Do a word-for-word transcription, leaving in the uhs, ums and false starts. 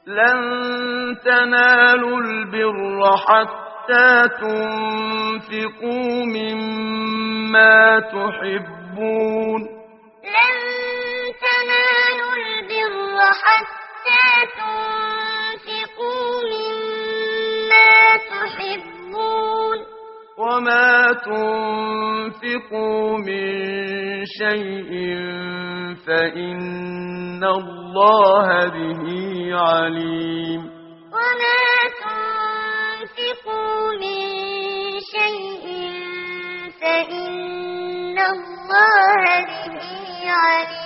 لن تنالوا البر حتى تنفقوا مما تحبون لن تنالوا البر حتى تنفقوا مما تحبون وما تنفقوا من شيء فإن الله به عليم وما تنفقوا من شيء فإن الله به عليم